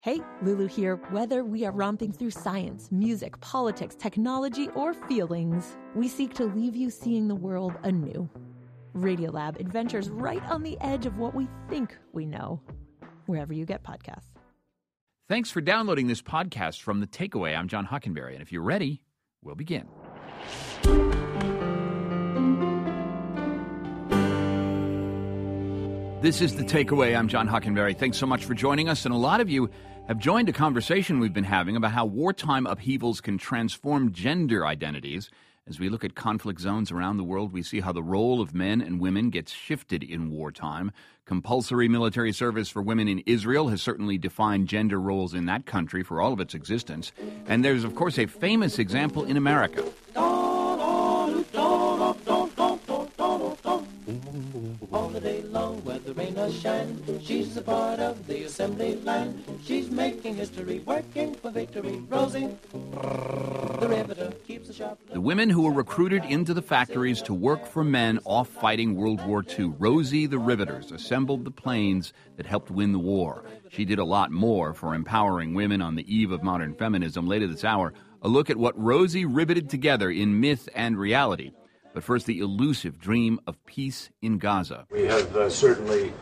Hey, Lulu here. Whether we are romping through science, music, politics, technology, or feelings, we seek to leave you seeing the world anew. Radiolab adventures right on the edge of what we think we know, wherever you get podcasts. Thanks for downloading this podcast from The Takeaway. I'm John Hockenberry, and if you're ready, we'll begin. This is The Takeaway. I'm John Hockenberry. Thanks so much for joining us, and a lot of you have joined a conversation we've been having about how wartime upheavals can transform gender identities. As we look at conflict zones around the world, we see how the role of men and women gets shifted in wartime. Compulsory military service for women in Israel has certainly defined gender roles in that country for all of its existence. And there's, of course, a famous example in America. All the day long, where the rain or shine, she's a part of the assembly line. She's making history, working for victory. Rosie, the riveter, keeps the sharp. The women who were recruited into the factories to work for men off fighting World War II, Rosie the Riveters, assembled the planes that helped win the war. She did a lot more for empowering women on the eve of modern feminism. Later this hour, a look at what Rosie riveted together in myth and reality. But first, the elusive dream of peace in Gaza. We have certainly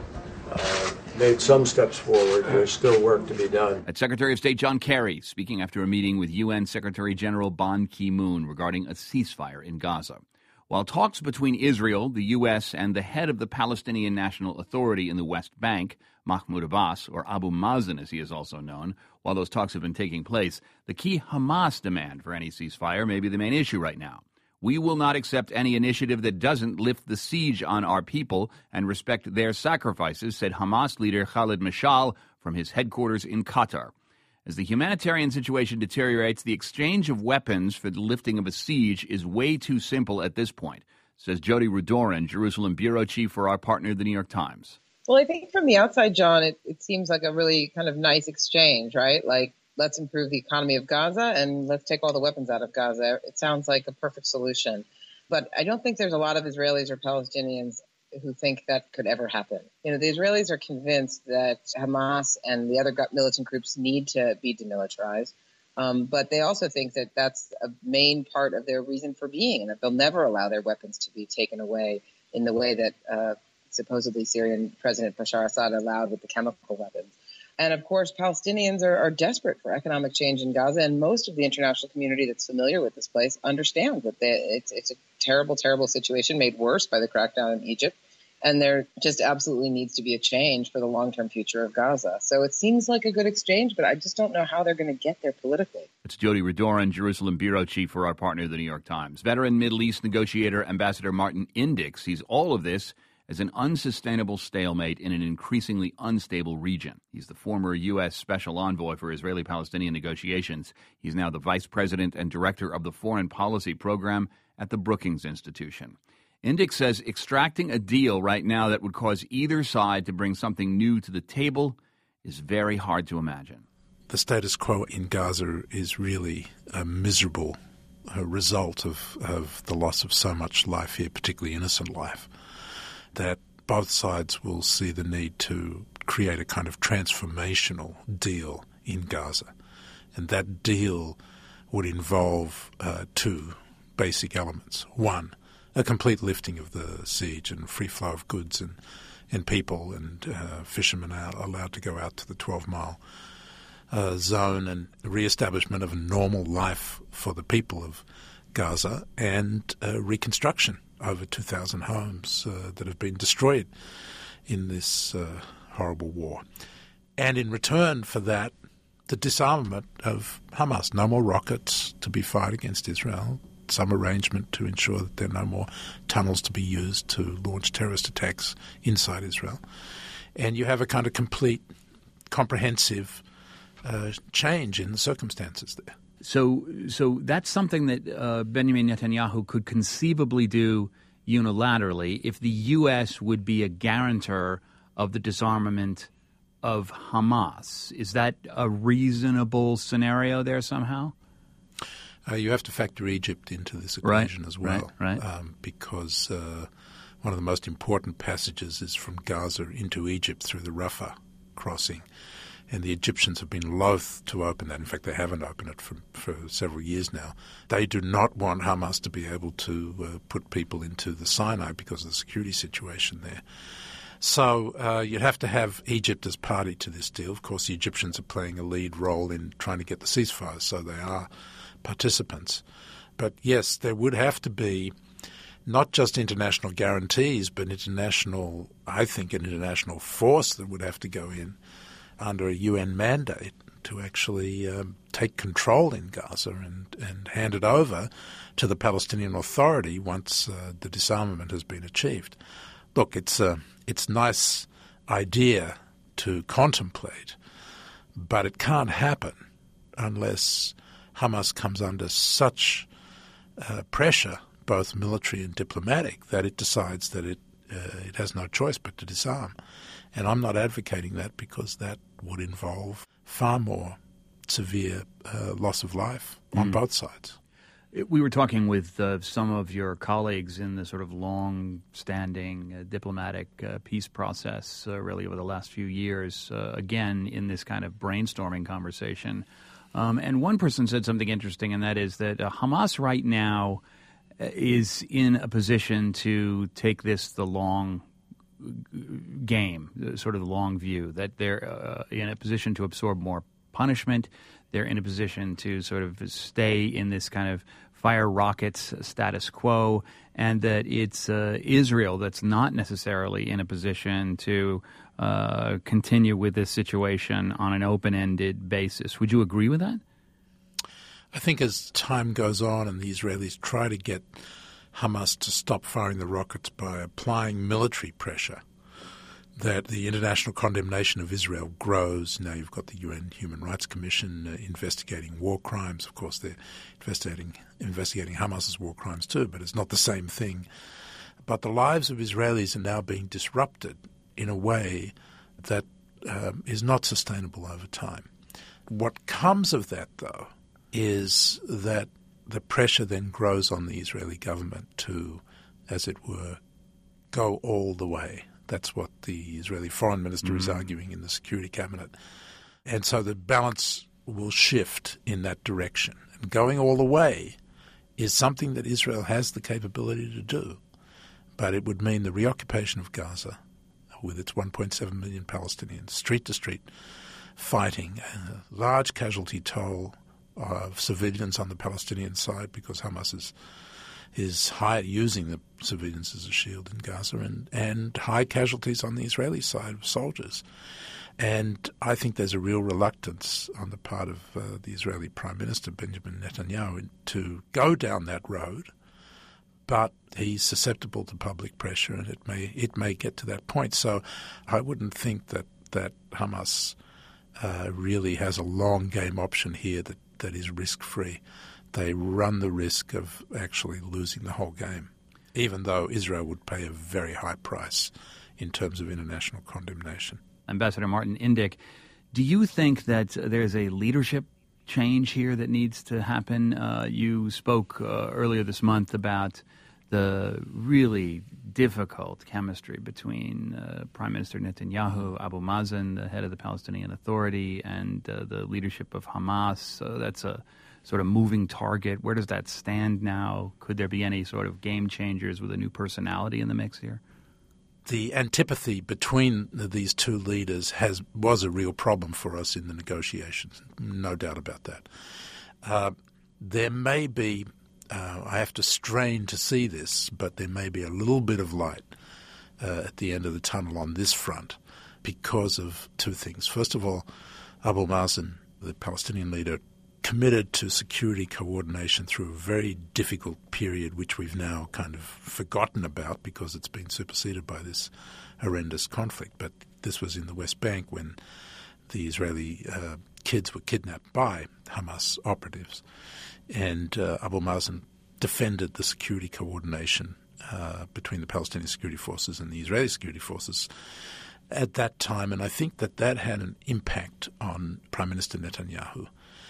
made some steps forward. There's still work to be done. At Secretary of State John Kerry, speaking after a meeting with UN Secretary General Ban Ki-moon regarding a ceasefire in Gaza. While talks between Israel, the U.S., and the head of the Palestinian National Authority in the West Bank, Mahmoud Abbas, or Abu Mazen as he is also known, while those talks have been taking place, the key Hamas demand for any ceasefire may be the main issue right now. We will not accept any initiative that doesn't lift the siege on our people and respect their sacrifices, said Hamas leader Khalid Mashal from his headquarters in Qatar. As the humanitarian situation deteriorates, the exchange of weapons for the lifting of a siege is way too simple at this point, says Jody Rudoran, Jerusalem bureau chief for our partner, The New York Times. Well, I think from the outside, John, it seems like a really kind of nice exchange, right? Like, let's improve the economy of Gaza and let's take all the weapons out of Gaza. It sounds like a perfect solution. But I don't think there's a lot of Israelis or Palestinians who think that could ever happen. You know, the Israelis are convinced that Hamas and the other militant groups need to be demilitarized. But they also think that that's a main part of their reason for being and that they'll never allow their weapons to be taken away in the way that supposedly Syrian President Bashar Assad allowed with the chemical weapons. And, of course, Palestinians are desperate for economic change in Gaza, and most of the international community that's familiar with this place understands that it's a terrible, terrible situation made worse by the crackdown in Egypt, and there just absolutely needs to be a change for the long-term future of Gaza. So it seems like a good exchange, but I just don't know how they're going to get there politically. It's Jody Rudoran, Jerusalem bureau chief for our partner, The New York Times. Veteran Middle East negotiator Ambassador Martin Indyk sees all of this as an unsustainable stalemate in an increasingly unstable region. He's the former U.S. Special Envoy for Israeli-Palestinian negotiations. He's now the Vice President and Director of the Foreign Policy Program at the Brookings Institution. Indyk says extracting a deal right now that would cause either side to bring something new to the table is very hard to imagine. The status quo in Gaza is really a miserable result of the loss of so much life here, particularly innocent life, that both sides will see the need to create a kind of transformational deal in Gaza. And that deal would involve two basic elements. One, a complete lifting of the siege and free flow of goods and people, and fishermen are allowed to go out to the 12-mile zone, and the re-establishment of a normal life for the people of Gaza, and reconstruction. Over 2,000 homes that have been destroyed in this horrible war. And in return for that, the disarmament of Hamas. No more rockets to be fired against Israel. Some arrangement to ensure that there are no more tunnels to be used to launch terrorist attacks inside Israel. And you have a kind of complete, comprehensive change in the circumstances there. So that's something that Benjamin Netanyahu could conceivably do unilaterally if the U.S. would be a guarantor of the disarmament of Hamas. Is that a reasonable scenario there somehow? You have to factor Egypt into this equation as well, right. Because one of the most important passages is from Gaza into Egypt through the Rafah crossing. and the Egyptians have been loath to open that. In fact, they haven't opened it for several years now. They do not want Hamas to be able to put people into the Sinai because of the security situation there. So you'd have to have Egypt as party to this deal. Of course, the Egyptians are playing a lead role in trying to get the ceasefire, so they are participants. But yes, there would have to be not just international guarantees, but international force that would have to go in under a UN mandate to actually take control in Gaza and hand it over to the Palestinian Authority once the disarmament has been achieved. Look, it's a nice idea to contemplate, but it can't happen unless Hamas comes under such pressure, both military and diplomatic, that it decides that it has no choice but to disarm. And I'm not advocating that because that would involve far more severe loss of life on both sides. We were talking with some of your colleagues in the sort of long-standing diplomatic peace process really over the last few years, again, in this kind of brainstorming conversation. And one person said something interesting, and that is that Hamas right now is in a position to take this the long game, sort of the long view, that they're in a position to absorb more punishment. They're in a position to sort of stay in this kind of fire rockets status quo, and that it's Israel that's not necessarily in a position to continue with this situation on an open-ended basis. Would you agree with that? I think as time goes on and the Israelis try to get Hamas to stop firing the rockets by applying military pressure, that the international condemnation of Israel grows. Now you've got the UN Human Rights Commission investigating war crimes. Of course, they're investigating Hamas's war crimes too, but it's not the same thing. But the lives of Israelis are now being disrupted in a way that is not sustainable over time. What comes of that, though, is that the pressure then grows on the Israeli government to, as it were, go all the way. That's what the Israeli foreign minister is arguing in the Security Cabinet. And so the balance will shift in that direction. And going all the way is something that Israel has the capability to do. But it would mean the reoccupation of Gaza with its 1.7 million Palestinians, street to street, fighting, a large casualty toll of civilians on the Palestinian side because Hamas is high, using the civilians as a shield in Gaza, and high casualties on the Israeli side of soldiers. And I think there's a real reluctance on the part of the Israeli Prime Minister, Benjamin Netanyahu, to go down that road, but he's susceptible to public pressure, and it may get to that point. So I wouldn't think that Hamas really has a long game option here that is risk-free. They run the risk of actually losing the whole game, even though Israel would pay a very high price in terms of international condemnation. Ambassador Martin Indyk, do you think that there's a leadership change here that needs to happen? You spoke earlier this month about the really difficult chemistry between Prime Minister Netanyahu, Abu Mazen, the head of the Palestinian Authority, and the leadership of Hamas. That's a sort of moving target. Where does that stand now? Could there be any sort of game changers with a new personality in the mix here? The antipathy between these two leaders was a real problem for us in the negotiations, no doubt about that. There may be, I have to strain to see this, but there may be a little bit of light at the end of the tunnel on this front because of two things. First of all, Abu Mazen, the Palestinian leader, committed to security coordination through a very difficult period, which we've now kind of forgotten about because it's been superseded by this horrendous conflict. But this was in the West Bank when the Israeli kids were kidnapped by Hamas operatives. And Abu Mazen defended the security coordination between the Palestinian security forces and the Israeli security forces at that time. And I think that had an impact on Prime Minister Netanyahu.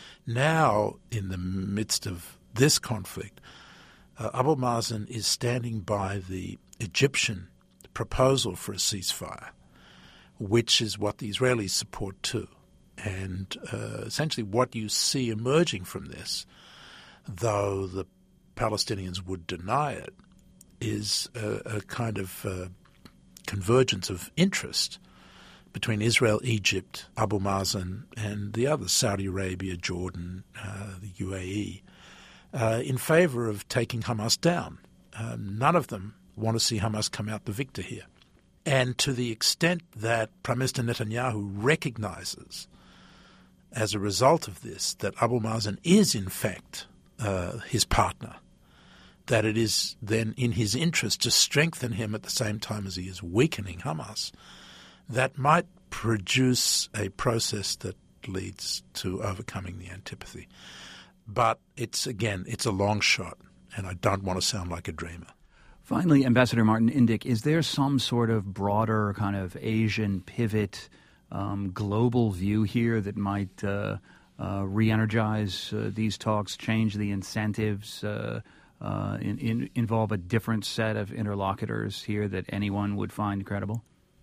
Now, in the midst of this conflict, Abu Mazen is standing by the Egyptian proposal for a ceasefire, which is what the Israelis support too. And essentially what you see emerging from this, though the Palestinians would deny it, is a kind of convergence of interest between Israel, Egypt, Abu Mazen, and the others, Saudi Arabia, Jordan, the UAE, in favor of taking Hamas down. None of them want to see Hamas come out the victor here. And to the extent that Prime Minister Netanyahu recognizes, as a result of this, that Abu Mazen is in fact his partner, that it is then in his interest to strengthen him at the same time as he is weakening Hamas, that might produce a process that leads to overcoming the antipathy. But it's a long shot, and I don't want to sound like a dreamer. Finally, Ambassador Martin Indyk, is there some sort of broader kind of Asian pivot, global view here that might re-energize these talks, change the incentives, involve a different set of interlocutors here that anyone would find credible?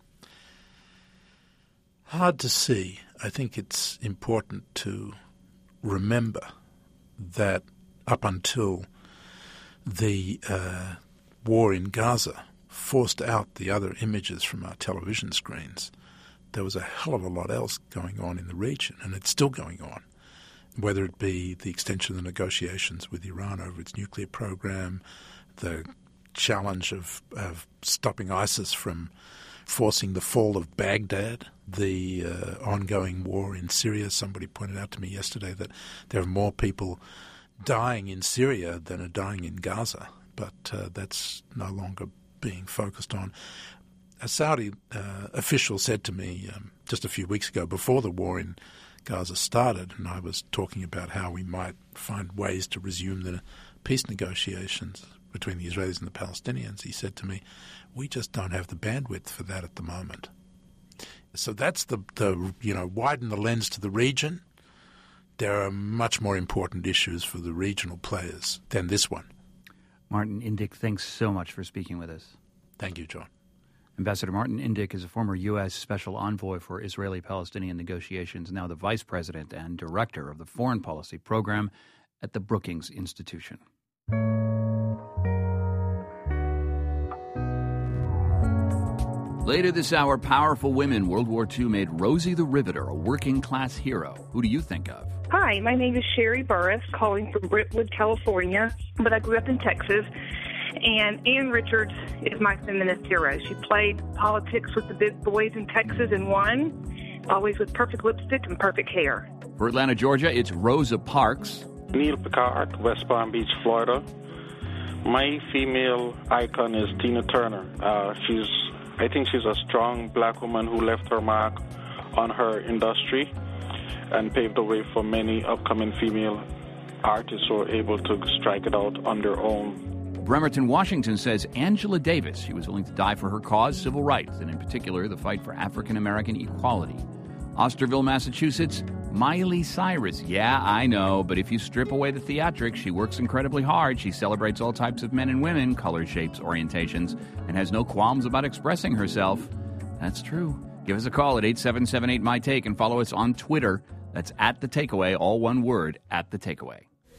Hard to see. I think it's important to remember that up until the war in Gaza forced out the other images from our television screens, there was a hell of a lot else going on in the region, and it's still going on, whether it be the extension of the negotiations with Iran over its nuclear program, the challenge of stopping ISIS from forcing the fall of Baghdad, the ongoing war in Syria. Somebody pointed out to me yesterday that there are more people dying in Syria than are dying in Gaza, but that's no longer being focused on. A Saudi official said to me just a few weeks ago, before the war in Gaza started, and I was talking about how we might find ways to resume the peace negotiations between the Israelis and the Palestinians, he said to me, we just don't have the bandwidth for that at the moment. So that's the widen the lens to the region. There are much more important issues for the regional players than this one. Martin Indyk, thanks so much for speaking with us. Thank you, John. Ambassador Martin Indyk is a former U.S. Special Envoy for Israeli-Palestinian negotiations, now the Vice President and Director of the Foreign Policy Program at the Brookings Institution. Later this hour, powerful women. World War II made Rosie the Riveter a working-class hero. Who do you think of? Hi, my name is Sherry Burris, calling from Brentwood, California, but I grew up in Texas. And Ann Richards is my feminist hero. She played politics with the big boys in Texas and won, always with perfect lipstick and perfect hair. For Atlanta, Georgia, it's Rosa Parks. Neil Picard, West Palm Beach, Florida. My female icon is Tina Turner. I think she's a strong black woman who left her mark on her industry and paved the way for many upcoming female artists who are able to strike it out on their own. Bremerton, Washington says Angela Davis. She was willing to die for her cause, civil rights, and in particular the fight for African-American equality. Osterville, Massachusetts, Miley Cyrus. Yeah, I know, but if you strip away the theatrics, she works incredibly hard. She celebrates all types of men and women, colors, shapes, orientations, and has no qualms about expressing herself. That's true. Give us a call at 877-8MY-TAKE and follow us on Twitter. That's at The Takeaway, all one word, at The Takeaway.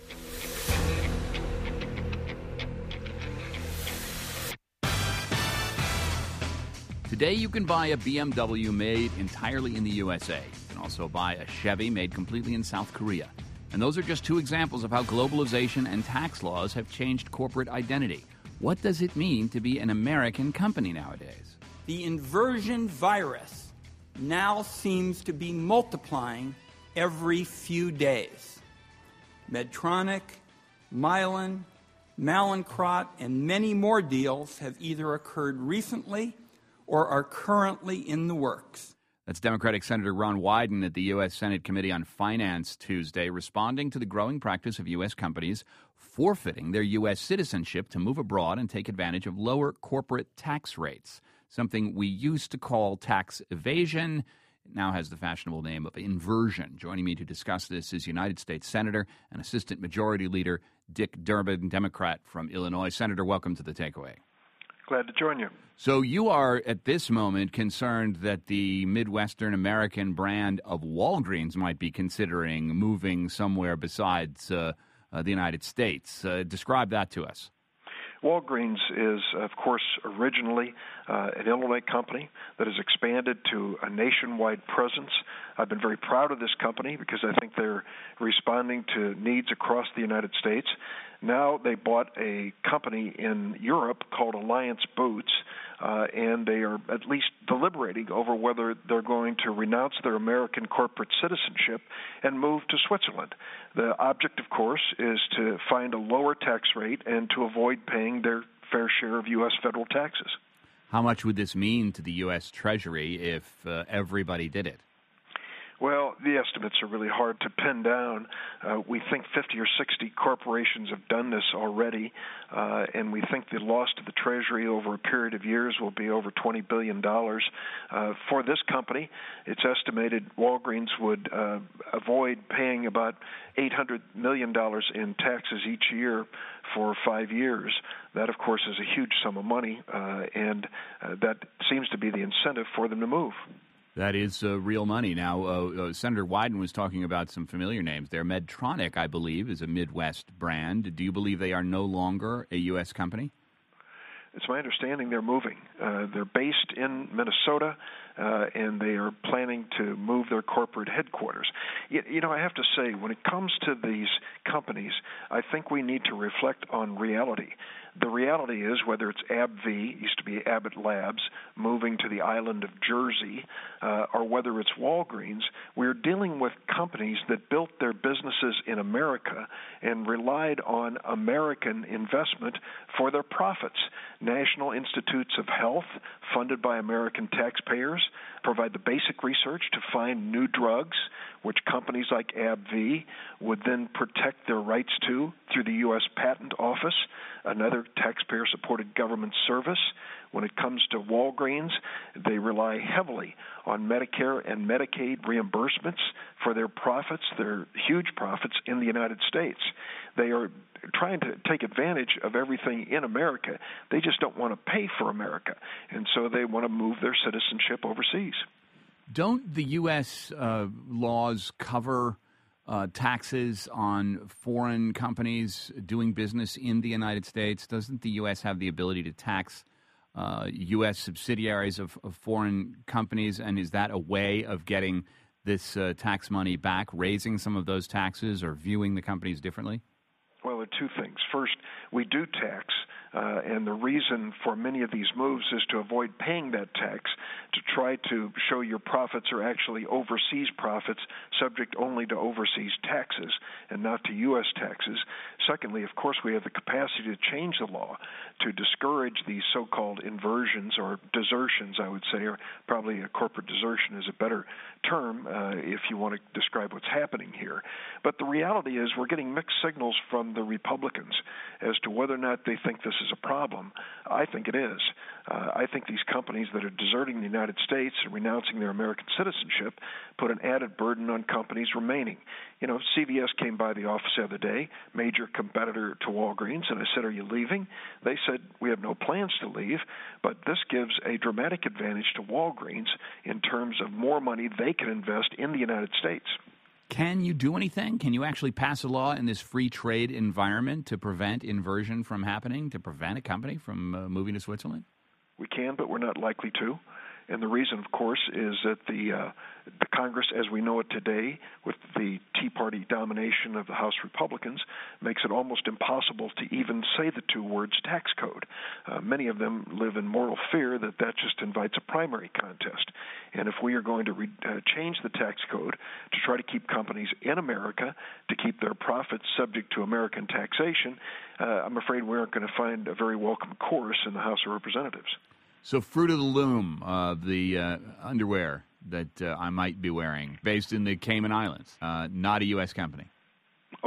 Today you can buy a BMW made entirely in the USA. You can also buy a Chevy made completely in South Korea. And those are just two examples of how globalization and tax laws have changed corporate identity. What does it mean to be an American company nowadays? The inversion virus now seems to be multiplying every few days. Medtronic, Mylan, Mallinckrodt, and many more deals have either occurred recently or are currently in the works. That's Democratic Senator Ron Wyden at the U.S. Senate Committee on Finance Tuesday, responding to the growing practice of U.S. companies forfeiting their U.S. citizenship to move abroad and take advantage of lower corporate tax rates, something we used to call tax evasion. It now has the fashionable name of inversion. Joining me to discuss this is United States Senator and Assistant Majority Leader Dick Durbin, Democrat from Illinois. Senator, welcome to The Takeaway. Glad to join you. So you are, at this moment, concerned that the Midwestern American brand of Walgreens might be considering moving somewhere besides the United States. Describe that to us. Walgreens is, of course, originally an Illinois company that has expanded to a nationwide presence. I've been very proud of this company because I think they're responding to needs across the United States. Now they bought a company in Europe called Alliance Boots, and they are at least deliberating over whether they're going to renounce their American corporate citizenship and move to Switzerland. The object, of course, is to find a lower tax rate and to avoid paying their fair share of U.S. federal taxes. How much would this mean to the U.S. Treasury if everybody did it? Well, the estimates are really hard to pin down. We think 50 or 60 corporations have done this already, and we think the loss to the Treasury over a period of years will be over $20 billion. For this company, it's estimated Walgreens would avoid paying about $800 million in taxes each year for 5 years. That, of course, is a huge sum of money, and that seems to be the incentive for them to move. That is real money. Now, Senator Wyden was talking about some familiar names there. Medtronic, I believe, is a Midwest brand. Do you believe they are no longer a U.S. company? It's my understanding they're moving. They're based in Minnesota, and they are planning to move their corporate headquarters. You know, I have to say, when it comes to these companies, I think we need to reflect on reality. The reality is, whether it's AbbVie, used to be Abbott Labs, moving to the island of Jersey, or whether it's Walgreens, we're dealing with companies that built their businesses in America and relied on American investment for their profits. National Institutes of Health, funded by American taxpayers, provide the basic research to find new drugs, which companies like AbbVie would then protect their rights to through the U.S. Patent Office, another taxpayer-supported government service. When it comes to Walgreens, they rely heavily on Medicare and Medicaid reimbursements for their profits, their huge profits in the United States. They are trying to take advantage of everything in America. They just don't want to pay for America, and so they want to move their citizenship overseas. Don't the U.S. laws cover taxes on foreign companies doing business in the United States? Doesn't the U.S. have the ability to tax U.S. subsidiaries of foreign companies, and is that a way of getting this tax money back, raising some of those taxes or viewing the companies differently? Well, there are two things. First, we do tax, and the reason for many of these moves is to avoid paying that tax, to try to show your profits are actually overseas profits, subject only to overseas taxes and not to U.S. taxes. Secondly, of course, we have the capacity to change the law to discourage these so-called inversions or desertions, I would say, or probably a corporate desertion is a better term if you want to describe what's happening here. But the reality is we're getting mixed signals from the Republicans as to whether or not they think this is a problem. I think it is. I think these companies that are deserting the United States and renouncing their American citizenship put an added burden on companies remaining. You know, CVS came by the office the other day, major competitor to Walgreens, and I said, "Are you leaving?" They said, "We have no plans to leave," but this gives a dramatic advantage to Walgreens in terms of more money they can invest in the United States. Can you do anything? Can you actually pass a law in this free trade environment to prevent inversion from happening, to prevent a company from moving to Switzerland? We can, but we're not likely to. And the reason, of course, is that the Congress, as we know it today, with the Tea Party domination of the House Republicans, makes it almost impossible to even say the two words tax code. Many of them live in mortal fear that that just invites a primary contest. And if we are going to change the tax code to try to keep companies in America, to keep their profits subject to American taxation, I'm afraid we aren't going to find a very welcome course in the House of Representatives. So Fruit of the Loom, the underwear that I might be wearing, based in the Cayman Islands, not a U.S. company. Oh,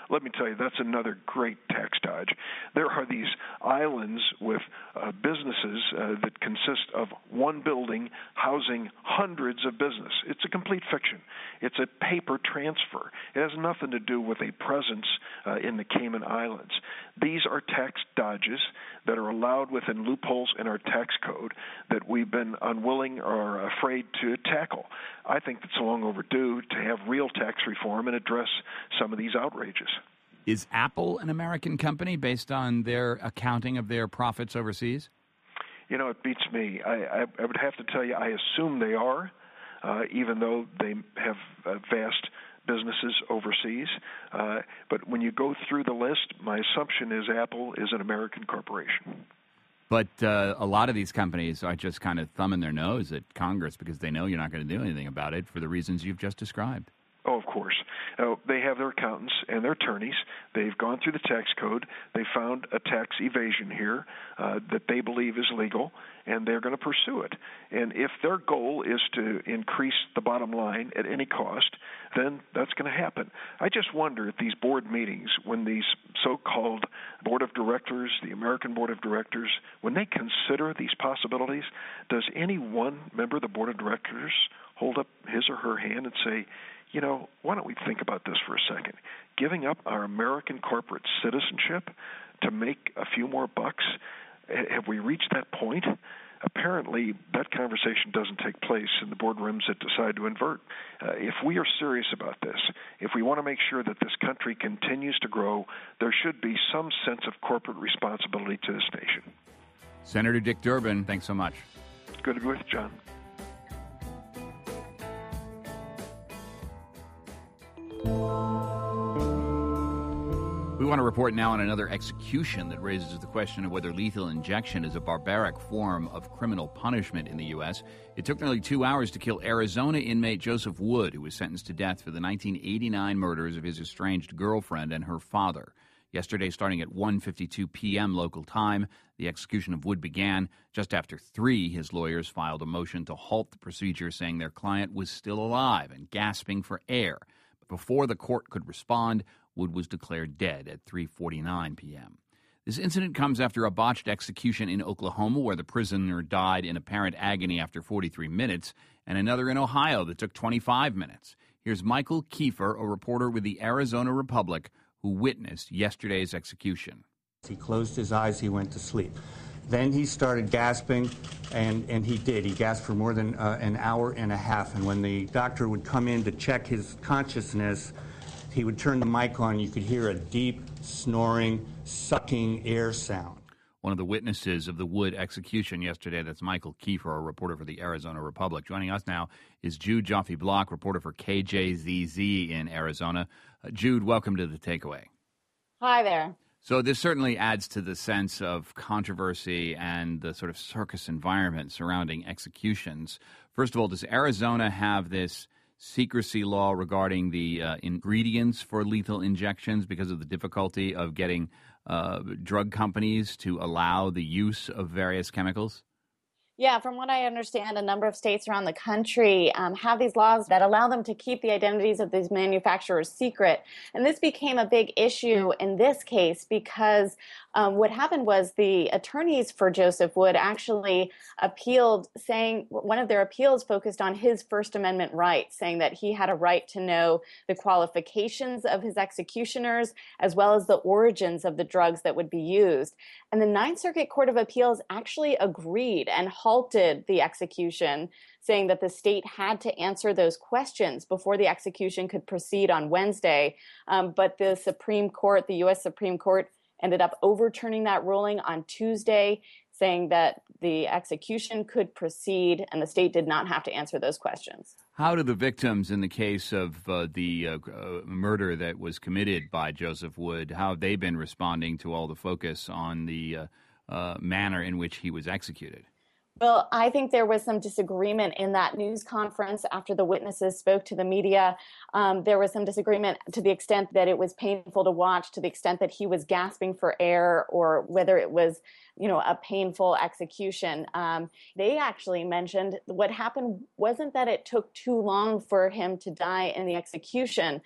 let me tell you, that's another great tax dodge. There are these islands with businesses that consist of one building housing hundreds of business. It's a complete fiction. It's a paper transfer. It has nothing to do with a presence in the Cayman Islands. These are tax dodges that are allowed within loopholes in our tax code that we've been unwilling or afraid to tackle. I think it's long overdue to have real tax reform and address some of these outrages. Is Apple an American company based on their accounting of their profits overseas? You know, it beats me. I would have to tell you, I assume they are, even though they have vast businesses overseas. But when you go through the list, my assumption is Apple is an American corporation. But a lot of these companies are just kind of thumbing their nose at Congress because they know you're not going to do anything about it for the reasons you've just described. Oh, of course. They have their accountants and their attorneys. They've gone through the tax code. They found a tax evasion here that they believe is legal, and they're going to pursue it. And if their goal is to increase the bottom line at any cost, then that's going to happen. I just wonder at these board meetings, when these so-called board of directors, the American board of directors, when they consider these possibilities, does any one member of the board of directors hold up his or her hand and say, you know, why don't we think about this for a second? Giving up our American corporate citizenship to make a few more bucks, have we reached that point? Apparently, that conversation doesn't take place in the boardrooms that decide to invert. If we are serious about this, if we want to make sure that this country continues to grow, there should be some sense of corporate responsibility to this nation. Senator Dick Durbin, thanks so much. Good to be with you, John. We want to report now on another execution that raises the question of whether lethal injection is a barbaric form of criminal punishment in the U.S. It took nearly 2 hours to kill Arizona inmate Joseph Wood, who was sentenced to death for the 1989 murders of his estranged girlfriend and her father. Yesterday, starting at 1:52 p.m. local time, the execution of Wood began. Just after 3, his lawyers filed a motion to halt the procedure, saying their client was still alive and gasping for air. But before the court could respond, Wood was declared dead at 3:49 p.m. This incident comes after a botched execution in Oklahoma, where the prisoner died in apparent agony after 43 minutes, and another in Ohio that took 25 minutes. Here's Michael Kiefer, a reporter with the Arizona Republic, who witnessed yesterday's execution. He closed his eyes, he went to sleep. Then he started gasping, and he did. He gasped for more than an hour and a half, and when the doctor would come in to check his consciousness, he would turn the mic on. You could hear a deep, snoring, sucking air sound. One of the witnesses of the Wood execution yesterday, that's Michael Kiefer, a reporter for the Arizona Republic. Joining us now is Jude Joffe-Block, reporter for KJZZ in Arizona. Jude, welcome to The Takeaway. Hi there. So this certainly adds to the sense of controversy and the sort of circus environment surrounding executions. First of all, does Arizona have this secrecy law regarding the ingredients for lethal injections because of the difficulty of getting drug companies to allow the use of various chemicals? Yeah, from what I understand, a number of states around the country have these laws that allow them to keep the identities of these manufacturers secret. And this became a big issue in this case because what happened was the attorneys for Joseph Wood actually appealed, saying one of their appeals focused on his First Amendment rights, saying that he had a right to know the qualifications of his executioners as well as the origins of the drugs that would be used. And the Ninth Circuit Court of Appeals actually agreed and halted the execution, saying that the state had to answer those questions before the execution could proceed on Wednesday. But the Supreme Court, the U.S. Supreme Court, ended up overturning that ruling on Tuesday, saying that the execution could proceed and the state did not have to answer those questions. How do the victims in the case of the murder that was committed by Joseph Wood, how have they been responding to all the focus on the manner in which he was executed? Well, I think there was some disagreement in that news conference after the witnesses spoke to the media. There was some disagreement to the extent that it was painful to watch, to the extent that he was gasping for air, or whether it was, a painful execution. They actually mentioned what happened wasn't that it took too long for him to die in the execution.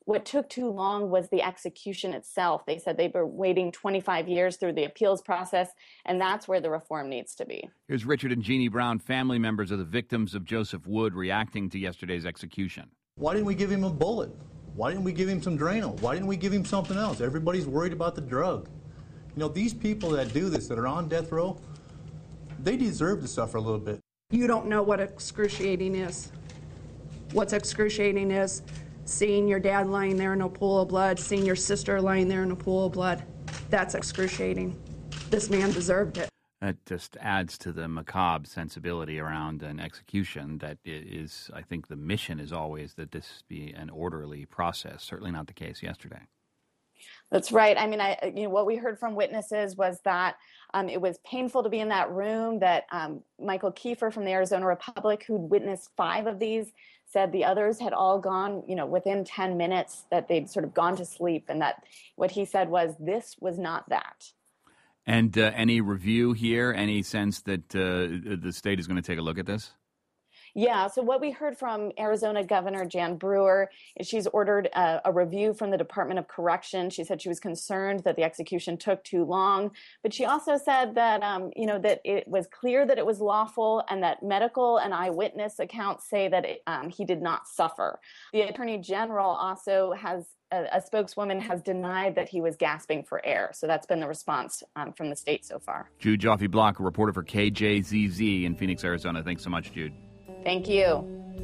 what took too long was the execution itself. They said they were waiting 25 years through the appeals process, and that's where the reform needs to be. Here's Richard and Jeannie Brown, family members of the victims of Joseph Wood, reacting to yesterday's execution. Why didn't we give him a bullet? Why didn't we give him some Drano? Why didn't we give him something else? Everybody's worried about the drug. You know, these people that do this, that are on death row, they deserve to suffer a little bit. You don't know what excruciating is. What's excruciating is seeing your dad lying there in a pool of blood, seeing your sister lying there in a pool of blood. That's excruciating. This man deserved it. That just adds to the macabre sensibility around an execution that is, I think the mission is always that this be an orderly process. Certainly not the case yesterday. That's right. I mean, what we heard from witnesses was that it was painful to be in that room, that Michael Kiefer from the Arizona Republic, who'd witnessed 5 of these, said the others had all gone, within 10 minutes, that they'd sort of gone to sleep, and that what he said was, this was not that. And any review here, any sense that the state is going to take a look at this? Yeah, so what we heard from Arizona Governor Jan Brewer is she's ordered a review from the Department of Correction. She said she was concerned that the execution took too long, but she also said that, that it was clear that it was lawful and that medical and eyewitness accounts say that he did not suffer. The Attorney General also has a spokeswoman has denied that he was gasping for air. So that's been the response from the state so far. Jude Joffe-Block, a reporter for KJZZ in Phoenix, Arizona. Thanks so much, Jude. Thank you.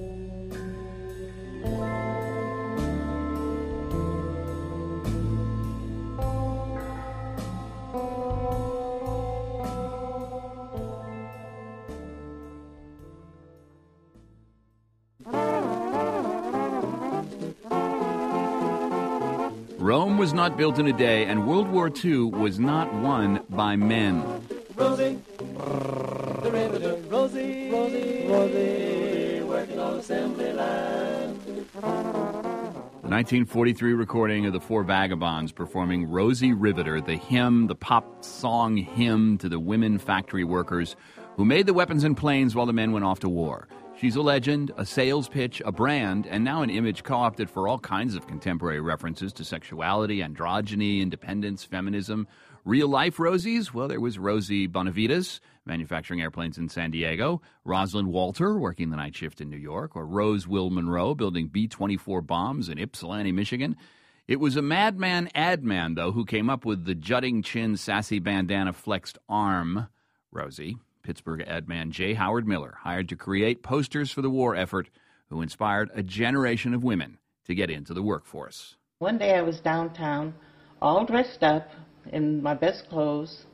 Rome was not built in a day, and World War II was not won by men. Rosie, the riveter, Rosie, Rosie, Rosie, working on assembly line. The 1943 recording of the Four Vagabonds performing Rosie Riveter, the hymn, the pop song hymn to the women factory workers who made the weapons and planes while the men went off to war. She's a legend, a sales pitch, a brand, and now an image co-opted for all kinds of contemporary references to sexuality, androgyny, independence, feminism. Real-life Rosies? Well, there was Rosie Bonavides, manufacturing airplanes in San Diego, Rosalind Walter, working the night shift in New York, or Rose Will Monroe, building B-24 bombs in Ypsilanti, Michigan. It was a madman ad-man, though, who came up with the jutting chin, sassy bandana, flexed arm, Rosie. Pittsburgh ad man J. Howard Miller, hired to create posters for the war effort, who inspired a generation of women to get into the workforce. One day I was downtown, all dressed up in my best clothes,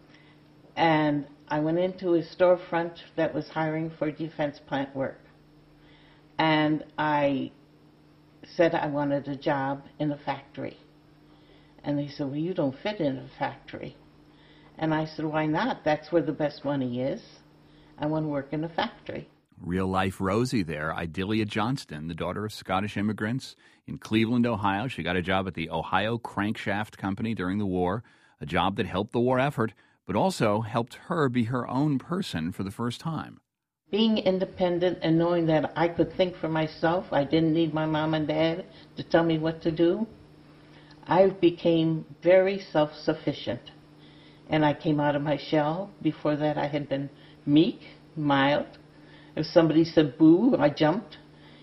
and I went into a storefront that was hiring for defense plant work. And I said I wanted a job in a factory. And they said, well, you don't fit in a factory. And I said, why not? That's where the best money is. I want to work in a factory. Real-life Rosie there, Idilia Johnston, the daughter of Scottish immigrants in Cleveland, Ohio. She got a job at the Ohio Crankshaft Company during the war, a job that helped the war effort, but also helped her be her own person for the first time. Being independent and knowing that I could think for myself, I didn't need my mom and dad to tell me what to do, I became very self-sufficient. And I came out of my shell. Before that, I had been meek, mild. If somebody said boo, I jumped,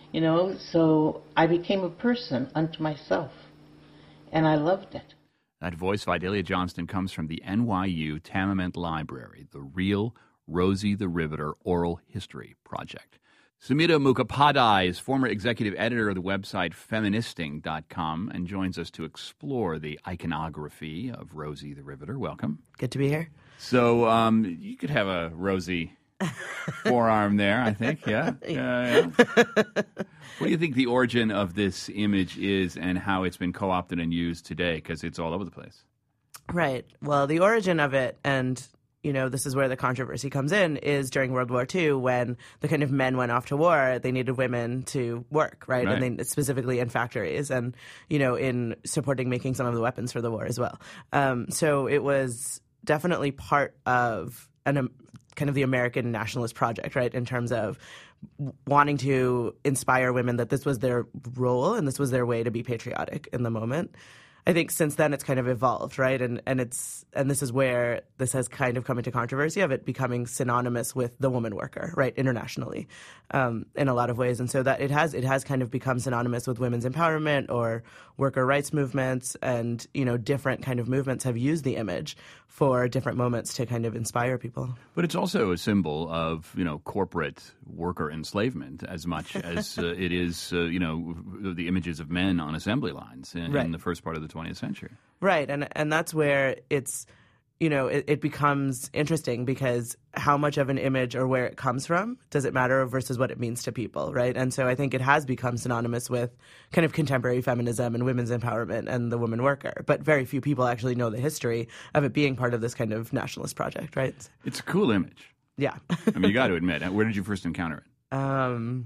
so I became a person unto myself. And I loved it. That voice of Idilia Johnston comes from the NYU Tamiment Library, the Real Rosie the Riveter Oral History Project. Sumita Mukhopadhyay is former executive editor of the website Feministing.com and joins us to explore the iconography of Rosie the Riveter. Welcome. Good to be here. So you could have a Rosie forearm there, I think. Yeah. What do you think the origin of this image is and how it's been co-opted and used today? Because it's all over the place. Right. Well, the origin of it, and this is where the controversy comes in, is during World War II when the kind of men went off to war, they needed women to work, right? And they, specifically in factories and, in supporting making some of the weapons for the war as well. So it was definitely part of kind of the American nationalist project, right, in terms of wanting to inspire women that this was their role and this was their way to be patriotic in the moment. I think since then it's kind of evolved, right? And this is where this has kind of come into controversy of it becoming synonymous with the woman worker, right, internationally, in a lot of ways. And so that it has kind of become synonymous with women's empowerment or worker rights movements, and, you know, different kind of movements have used the image for different moments to kind of inspire people. But it's also a symbol of, you know, corporate worker enslavement as much as it is, you know, the images of men on assembly lines in the first part of the 20th century. Right. And that's where it's, you know, it becomes interesting, because how much of an image or where it comes from does it matter versus what it means to people, right? And so I think it has become synonymous with kind of contemporary feminism and women's empowerment and the woman worker. But very few people actually know the history of it being part of this kind of nationalist project, right? It's a cool image. Yeah. I mean, you got to admit, where did you first encounter it?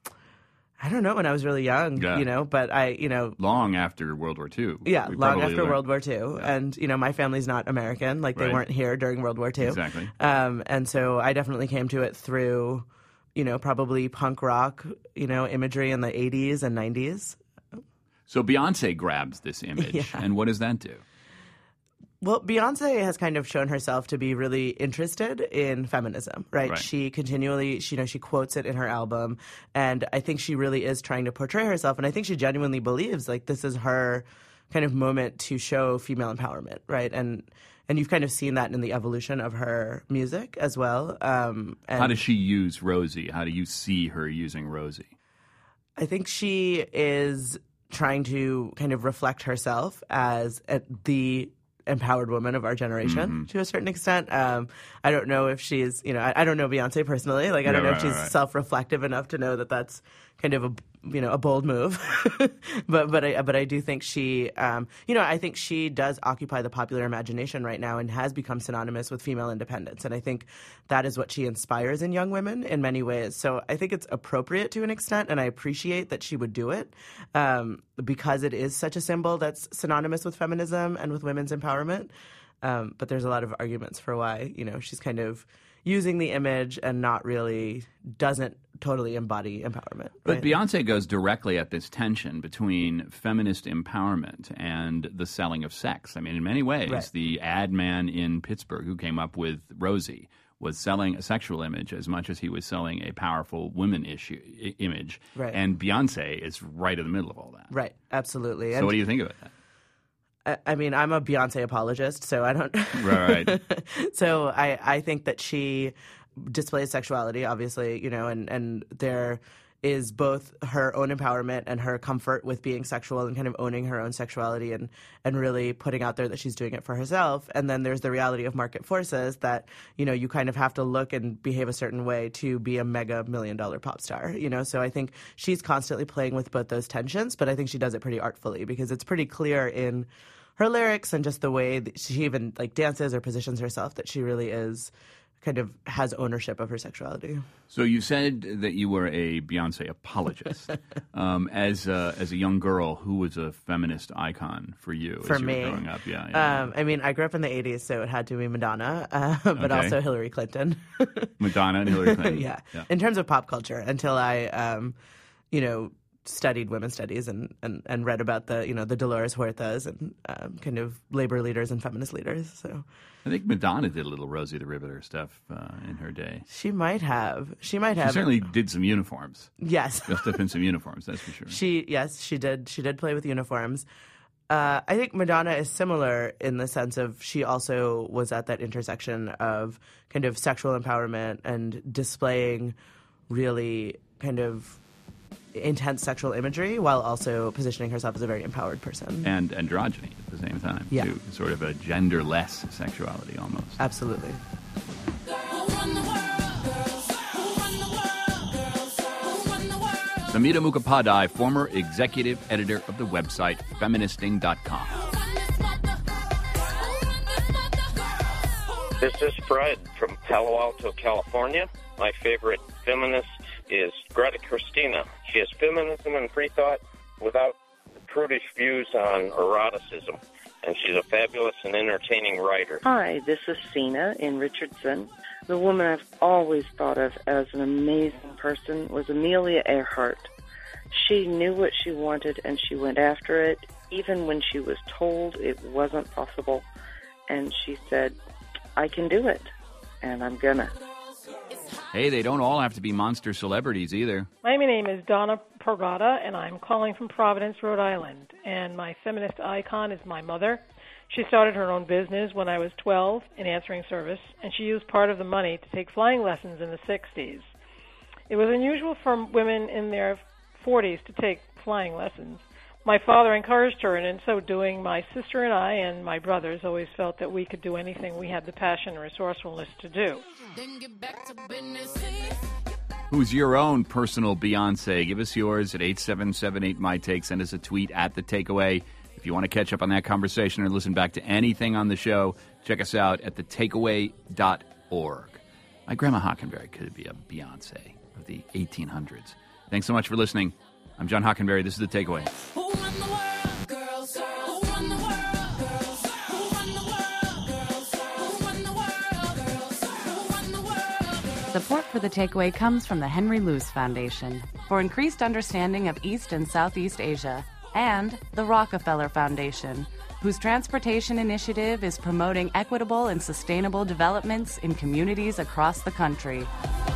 I don't know, when I was really young, you know, but long after World War II. Yeah, long after World War II. Yeah. And, you know, my family's not American. Like, they weren't here during World War II. Exactly. And so I definitely came to it through, you know, probably punk rock, you know, imagery in the 80s and 90s. So Beyonce grabs this image, and what does that do? Well, Beyonce has kind of shown herself to be really interested in feminism, right? She continually, she quotes it in her album, and I think she really is trying to portray herself, and I think she genuinely believes, like, this is her kind of moment to show female empowerment, right? And you've kind of seen that in the evolution of her music as well. How does she use Rosie? How do you see her using Rosie? I think she is trying to kind of reflect herself as the empowered woman of our generation to a certain extent. I don't know if she's, you know, I don't know Beyonce personally. Like, I don't know if she's self-reflective enough to know that that's kind of a bold move. but I do think she, you know, I think she does occupy the popular imagination right now and has become synonymous with female independence. And I think that is what she inspires in young women in many ways. So I think it's appropriate to an extent, and I appreciate that she would do it, because it is such a symbol that's synonymous with feminism and with women's empowerment. But there's a lot of arguments for why, you know, she's kind of using the image and not really doesn't totally embody empowerment. But Beyonce goes directly at this tension between feminist empowerment and the selling of sex. I mean, in many ways, the ad man in Pittsburgh who came up with Rosie was selling a sexual image as much as he was selling a powerful women image. Right. And Beyonce is right in the middle of all that. Right, absolutely. So what do you think about that? I mean, I'm a Beyonce apologist, so I don't... Right. So I think that she displays sexuality, obviously, you know, and there is both her own empowerment and her comfort with being sexual and kind of owning her own sexuality and really putting out there that she's doing it for herself. And then there's the reality of market forces that, you know, you kind of have to look and behave a certain way to be a mega $1 million pop star, you know? So I think she's constantly playing with both those tensions, but I think she does it pretty artfully, because it's pretty clear in her lyrics and just the way that she even like dances or positions herself that she really is kind of has ownership of her sexuality. So you said that you were a Beyonce apologist. As a young girl, who was a feminist icon for you for as you me? were growing up? I mean, I grew up in the 80s, so it had to be Madonna, but also Hillary Clinton. Madonna and Hillary Clinton. Yeah. In terms of pop culture, until I, you know, studied women's studies and read about the, you know, the Dolores Huertas and kind of labor leaders and feminist leaders. So I think Madonna did a little Rosie the Riveter stuff in her day. She might have. She certainly did some uniforms. Yes. Dressed up in some uniforms, that's for sure. She did. She did play with uniforms. I think Madonna is similar in the sense of she also was at that intersection of kind of sexual empowerment and displaying really kind of intense sexual imagery while also positioning herself as a very empowered person. And androgyny at the same time, too. Sort of a genderless sexuality almost. Absolutely. Samita Mukhopadhyay, former executive editor of the website feministing.com. This is Fred from Palo Alto, California. My favorite feminist is Greta Christina. She has feminism and free thought without prudish views on eroticism, and she's a fabulous and entertaining writer. Hi, this is Sina in Richardson. The woman I've always thought of as an amazing person was Amelia Earhart. She knew what she wanted and she went after it, even when she was told it wasn't possible. And she said, I can do it, and I'm gonna. Hey, they don't all have to be monster celebrities either. My name is Donna Parada, and I'm calling from Providence, Rhode Island. And my feminist icon is my mother. She started her own business when I was 12 in answering service, and she used part of the money to take flying lessons in the 60s. It was unusual for women in their 40s to take flying lessons. My father encouraged her, and in so doing, my sister and I and my brothers always felt that we could do anything we had the passion and resourcefulness to do. Who's your own personal Beyonce? Give us yours at 877-8MyTake. Send us a tweet at The Takeaway. If you want to catch up on that conversation or listen back to anything on the show, check us out at thetakeaway.org. My Grandma Hockenberry could be a Beyonce of the 1800s. Thanks so much for listening. I'm John Hockenberry. This is The Takeaway. Support for The Takeaway comes from the Henry Luce Foundation for increased understanding of East and Southeast Asia, and the Rockefeller Foundation, whose transportation initiative is promoting equitable and sustainable developments in communities across the country.